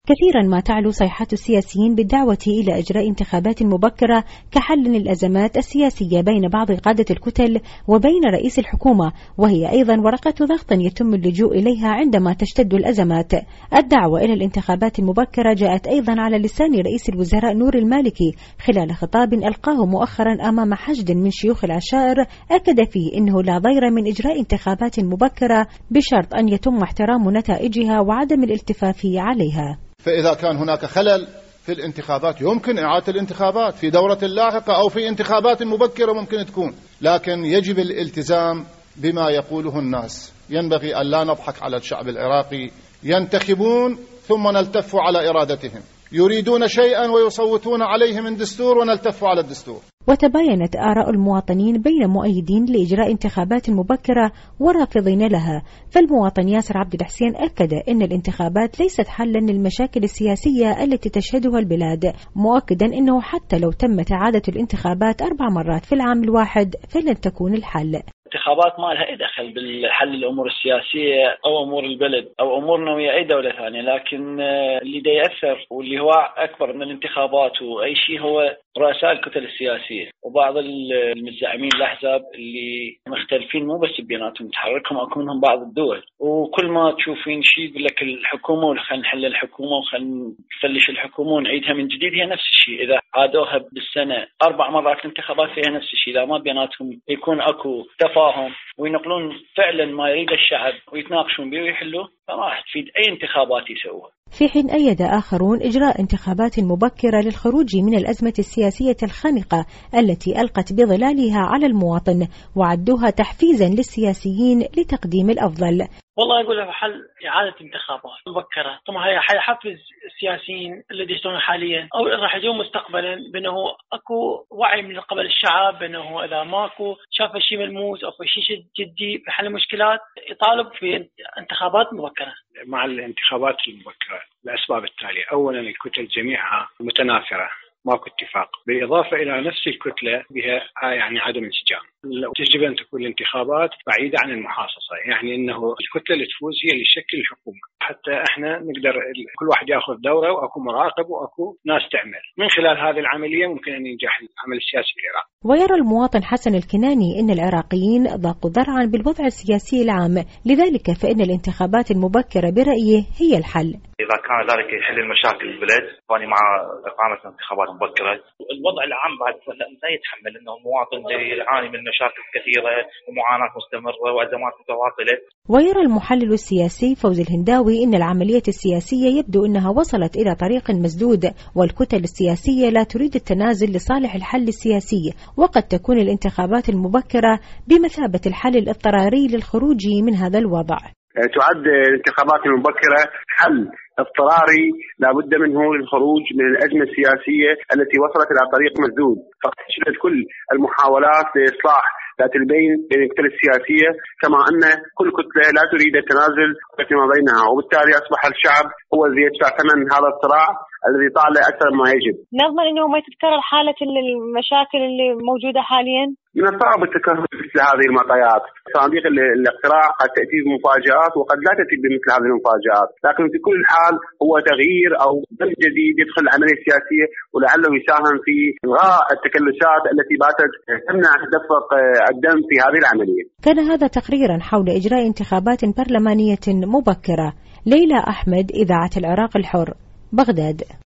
كثيرا ما تعلو صيحات السياسيين بالدعوة إلى إجراء انتخابات مبكرة كحل للأزمات السياسية بين بعض قادة الكتل وبين رئيس الحكومة، وهي أيضا ورقة ضغط يتم اللجوء إليها عندما تشتد الأزمات. الدعوة إلى الانتخابات المبكرة جاءت أيضا على لسان رئيس الوزراء نور المالكي خلال خطاب ألقاه مؤخرا أمام حشد من شيوخ العشائر، أكد فيه أنه لا ضير من إجراء انتخابات مبكرة بشرط أن يتم احترام نتائجها وعدم الالتفاف عليها. فإذا كان هناك خلل في الانتخابات يمكن إعادة الانتخابات في دورة لاحقة أو في انتخابات مبكرة ممكن تكون، لكن يجب الالتزام بما يقوله الناس. ينبغي أن لا نضحك على الشعب العراقي، ينتخبون ثم نلتف على إرادتهم، يريدون شيئا ويصوتون عليه من دستور ونلتف على الدستور. وتباينت آراء المواطنين بين مؤيدين لإجراء انتخابات مبكرة ورافضين لها. فالمواطن ياسر عبد الحسين أكد أن الانتخابات ليست حلا للمشاكل السياسية التي تشهدها البلاد، مؤكدا أنه حتى لو تمت إعادة الانتخابات 4 مرات في العام الواحد فلن تكون الحل. الانتخابات ما لها دخل بالحل الأمور السياسية أو أمور البلد أو أمورنا ويا أي دولة ثانية، لكن اللي دا يأثر واللي هو أكبر من الانتخابات وأي شيء هو رؤساء الكتل السياسية وبعض المزعمين الأحزاب اللي مختلفين مو بس بيناتهم، تحركهم أكو منهم بعض الدول، وكل ما تشوفين شيء يقول لك الحكومة وخلينا نحل الحكومة وخلينا نفلش الحكومة ونعيدها من جديد. هي نفس الشيء، إذا عادوها بالسنة 4 مرات الانتخابات هي نفس الشيء. إذا ما بيناتهم يكون أكو تفاهم وينقلون فعلا ما يريد الشعب ويتناقشون به ويحلوه، فما راح تفيد أي انتخابات يسووها. في حين أيد آخرون إجراء انتخابات مبكرة للخروج من الأزمة السياسية الخانقة التي ألقت بظلالها على المواطن، وعدوها تحفيزا للسياسيين لتقديم الأفضل. والله أقول له حل إعادة انتخابات مبكرة، طبعا هي حيحفز السياسيين اللي يشتغلون حاليا أو راح يجون مستقبلا بأنه أكو وعي من قبل الشعب بأنه إذا ماكو شاف شيء ملموس أو شيء جدي بحل المشكلات يطالب في انتخابات مبكرة. مع الانتخابات المبكرة لأسباب التالية: أولا الكتل جميعها متنافرة، ماكو اتفاق، بالإضافة إلى نفس الكتلة بها يعني عدم انسجام. تجب أن تكون الانتخابات بعيدة عن المحاصصة، يعني أنه الكتلة اللي تفوز هي اللي تشكل الحكومة، حتى إحنا نقدر كل واحد يأخذ دوره وأكو مراقب وأكو ناس تعمل. من خلال هذه العملية ممكن أن ينجح العمل السياسي في العراق. ويرى المواطن حسن الكناني أن العراقيين ضاقوا ذرعا بالوضع السياسي العام، لذلك فإن الانتخابات المبكرة برأيه هي الحل. إذا كان ذلك يحل المشاكل البلاد فأنا مع إقامة انتخابات مبكرة. الوضع العام بعد لا يتحمل أنه المواطن يعاني من مشاكل كثيرة ومعاناة مستمرة وأزمات متواصلة. ويرى المحلل السياسي فوز الهنداوي أن العملية السياسية يبدو أنها وصلت إلى طريق مسدود، والكتل السياسية لا تريد التنازل لصالح الحل السياسي، وقد تكون الانتخابات المبكرة بمثابة الحل الاضطراري للخروج من هذا الوضع. تعد الانتخابات المبكرة حل اضطراري لا بد منه للخروج من الأزمة السياسية التي وصلت إلى طريق مسدود، فقد فشلت كل المحاولات لإصلاح ذات البين بين الكتل السياسية، كما أن كل كتلة لا تريد التنازل فيما بينها، وبالتالي أصبح الشعب هو الذي يدفع ثمن هذا الصراع الذي طال أكثر ما يجب. نضمن أنه ما تتكرر حالة المشاكل اللي موجودة حاليا. من الصعب التكرر مثل هذه المعطيات. صناديق الاقتراع قد تأتي بمفاجآت وقد لا تأتي بمثل هذه المفاجآت، لكن في كل حال هو تغيير أو دم جديد يدخل العملية السياسية ولعله يساهم في إلغاء التكلسات التي باتت تمنع تدفق الدم في هذه العملية. كان هذا تقريرا حول إجراء انتخابات برلمانية مبكرة. ليلى أحمد، إذاعة العراق الحر، بغداد.